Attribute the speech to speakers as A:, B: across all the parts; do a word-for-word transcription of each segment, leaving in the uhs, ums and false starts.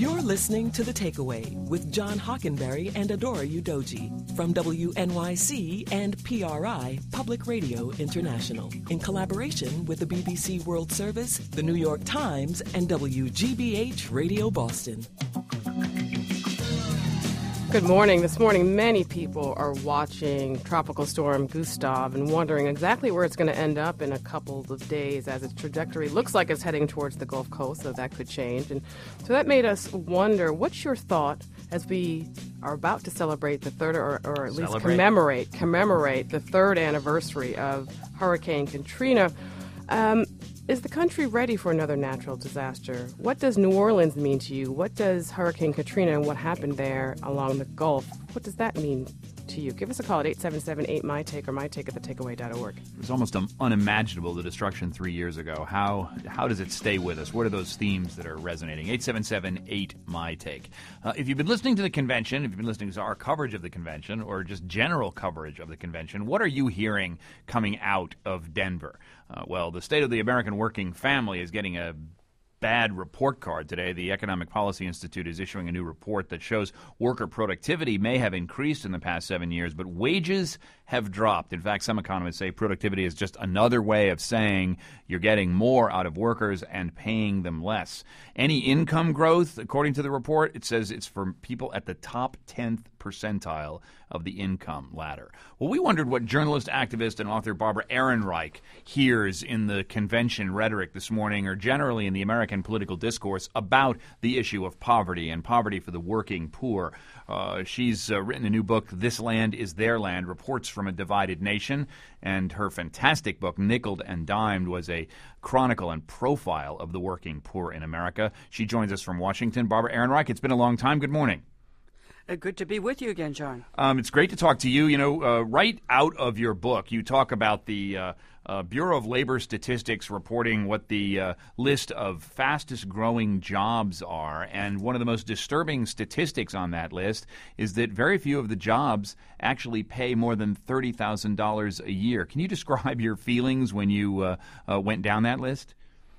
A: You're listening to The Takeaway with John Hockenberry and Adora Udoji from W N Y C and P R I Public Radio International in collaboration with the B B C World Service, the New York Times, and W G B H Radio Boston.
B: Good morning. This morning, many people are watching Tropical Storm Gustav and wondering exactly where it's going to end up in a couple of days, as its trajectory looks like it's heading towards the Gulf Coast, so that could change. And so that made us wonder, what's your thought as we are about to celebrate the third, or, or at least
C: Celebrate.
B: commemorate, commemorate the third anniversary of Hurricane Katrina? Um, Is the country ready for another natural disaster? What does New Orleans mean to you? What does Hurricane Katrina and what happened there along the Gulf, what does that mean to you? Give us a call at eight seven seven eight M Y T A K E or my take at the takeaway dot org.
C: It was almost um, unimaginable, the destruction three years ago. How how does it stay with us? What are those themes that are resonating? eight seven seven eight M Y T A K E. Uh, if you've been listening to the convention, if you've been listening to our coverage of the convention, or just general coverage of the convention, what are you hearing coming out of Denver? Uh, well, the state of the American working family is getting a bad report card today. The Economic Policy Institute is issuing a new report that shows worker productivity may have increased in the past seven years, but wages have dropped. In fact, some economists say productivity is just another way of saying you're getting more out of workers and paying them less. Any income growth, according to the report, it says it's for people at the top tenth percentile of the income ladder. Well, we wondered what journalist, activist, and author Barbara Ehrenreich hears in the convention rhetoric this morning, or generally in the American political discourse, about the issue of poverty and poverty for the working poor. Uh, she's uh, written a new book, This Land is Their Land, Reports from a Divided Nation, and her fantastic book, Nickeled and Dimed, was a chronicle and profile of the working poor in America. She joins us from Washington. Barbara Ehrenreich, it's been a long time. Good morning.
D: Uh, good to be with you again, John.
C: Um, it's great to talk to you. You know, uh, right out of your book, you talk about the uh, uh, Bureau of Labor Statistics reporting what the uh, list of fastest growing jobs are. And one of the most disturbing statistics on that list is that very few of the jobs actually pay more than thirty thousand dollars a year. Can you describe your feelings when you uh, uh, went down that list?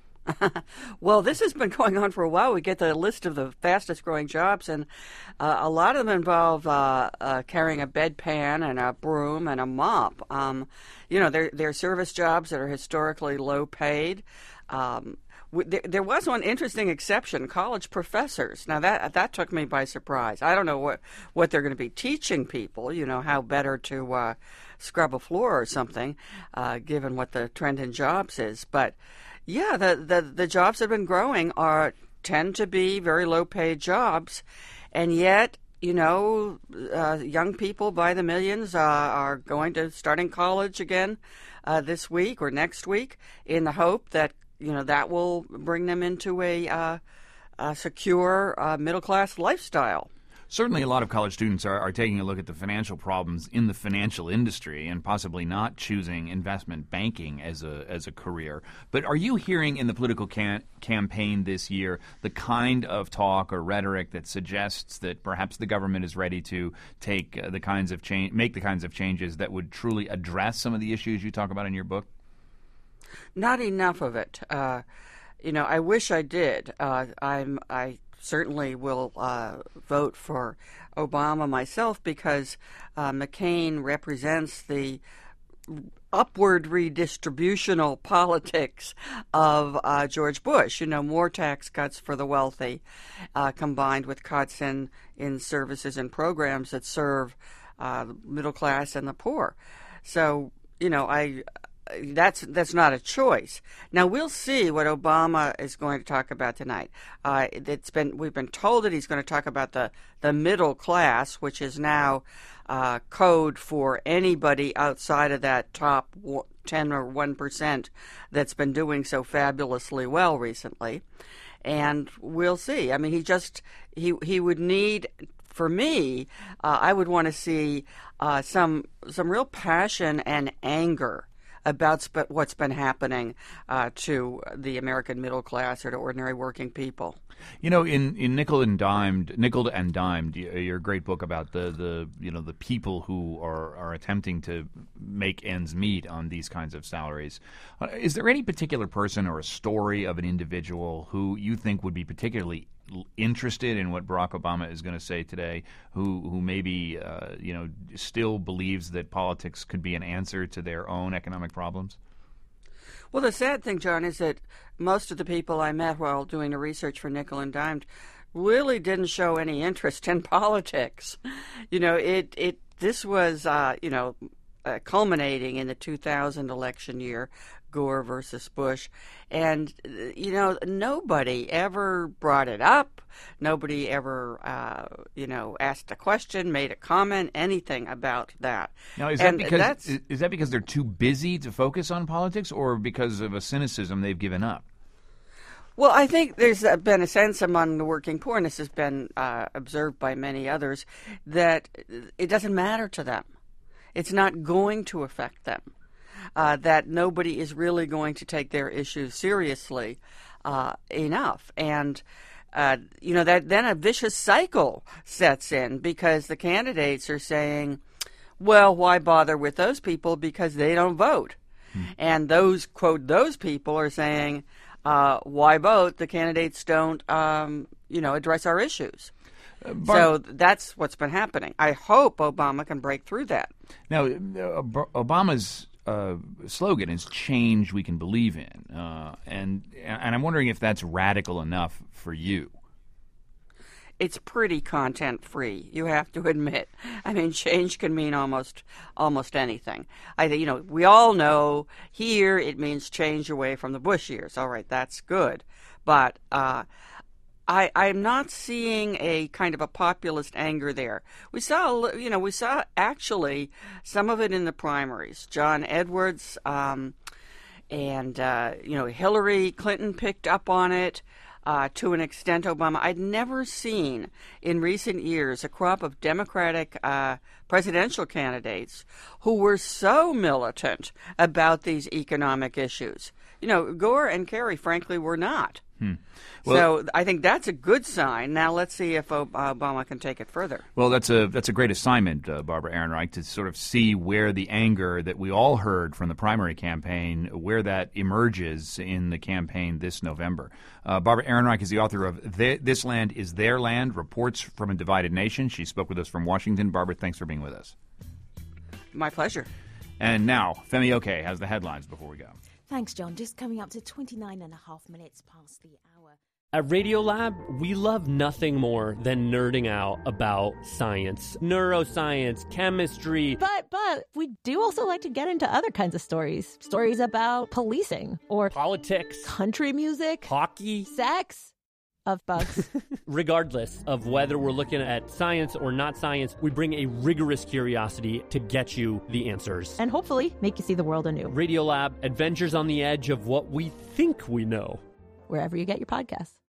D: Well, this has been going on for a while. We get the list of the fastest growing jobs, and uh, a lot of them involve uh, uh, carrying a bedpan and a broom and a mop. Um, you know, they're, they're service jobs that are historically low paid. Um, w- there, there was one interesting exception, college professors. Now, that that took me by surprise. I don't know what, what they're going to be teaching people, you know, how better to uh, scrub a floor or something, uh, given what the trend in jobs is. But yeah, the, the, the jobs that have been growing are tend to be very low-paid jobs, and yet, you know, uh, young people by the millions uh, are going to starting college again uh, this week or next week in the hope that, you know, that will bring them into a, uh, a secure uh, middle-class lifestyle.
C: Certainly a lot of college students are, are taking a look at the financial problems in the financial industry and possibly not choosing investment banking as a as a career. But are you hearing in the political can- campaign this year the kind of talk or rhetoric that suggests that perhaps the government is ready to take uh, the kinds of change, make the kinds of changes that would truly address some of the issues you talk about in your book?
D: Not enough of it. Uh, you know, I wish I did. Uh, I'm I. certainly will uh, vote for Obama myself because uh, McCain represents the upward redistributional politics of uh, George Bush. You know, more tax cuts for the wealthy uh, combined with cuts in, in services and programs that serve uh, the middle class and the poor. So, you know, I... That's that's not a choice. Now we'll see what Obama is going to talk about tonight. Uh, it's been we've been told that he's going to talk about the, the middle class, which is now uh, code for anybody outside of that top ten or one percent that's been doing so fabulously well recently. And we'll see. I mean, he just he he would need. For me, uh, I would want to see uh, some some real passion and anger about sp- what's been happening uh, to the American middle class or to ordinary working people.
C: You know, in, in Nickel and Dimed, Nickeled and Dimed, your great book about the, the you know the people who are, are attempting to make ends meet on these kinds of salaries. Uh, is there any particular person or a story of an individual who you think would be particularly interested in what Barack Obama is going to say today, who who maybe uh, you know still believes that politics could be an answer to their own economic problems?
D: Well, the sad thing, John, is that most of the people I met while doing the research for Nickel and Dimed really didn't show any interest in politics. You know, it it this was uh, you know uh, culminating in the two thousand election year, Gore versus Bush, and you know nobody ever brought it up. Nobody ever uh, you know asked a question, made a comment, anything about that.
C: Now, is
D: and
C: that because
D: that's,
C: is, is that because they're too busy to focus on politics, or because of a cynicism they've given up?
D: Well, I think there's been a sense among the working poor, and this has been uh, observed by many others, that it doesn't matter to them. It's not going to affect them. Uh, that nobody is really going to take their issues seriously uh, enough. And, uh, you know, that then a vicious cycle sets in because the candidates are saying, well, why bother with those people because they don't vote? Hmm. And those, quote, those people are saying, uh, why vote? The candidates don't, um, you know, address our issues. Uh, Bar- so that's what's been happening. I hope Obama can break through that.
C: Now, uh, Obama's uh, slogan is "Change we can believe in," uh, and and I'm wondering if that's radical enough for you.
D: It's pretty content free, you have to admit. I mean, change can mean almost almost anything. I think, you know, we all know here it means change away from the Bush years. All right, that's good. But uh, I, I'm not seeing a kind of a populist anger there. We saw, you know, we saw actually some of it in the primaries. John Edwards um, and, uh, you know, Hillary Clinton picked up on it. Uh, to an extent, Obama. I'd never seen in recent years a crop of Democratic uh, presidential candidates who were so militant about these economic issues. You know, Gore and Kerry, frankly, were not. Hmm. Well, so I think that's a good sign. Now let's see if Obama can take it further.
C: Well, that's a that's a great assignment, uh, Barbara Ehrenreich, to sort of see where the anger that we all heard from the primary campaign, where that emerges in the campaign this November. Uh, Barbara Ehrenreich is the author of This Land is Their Land, Reports from a Divided Nation. She spoke with us from Washington. Barbara, thanks for being with us.
D: My pleasure.
C: And now, Femi Oke has the headlines before we go.
E: Thanks, John. Just coming up to twenty-nine and a half minutes past the hour.
F: At Radiolab, we love nothing more than nerding out about science, neuroscience, chemistry.
E: But, but, we do also like to get into other kinds of stories. Stories about policing or
F: politics,
E: country music,
F: hockey,
E: sex, of bugs.
F: Regardless of whether we're looking at science or not science, we bring a rigorous curiosity to get you the answers.
E: And hopefully make you see the world anew.
F: Radiolab, adventures on the edge of what we think we know.
E: Wherever you get your podcasts.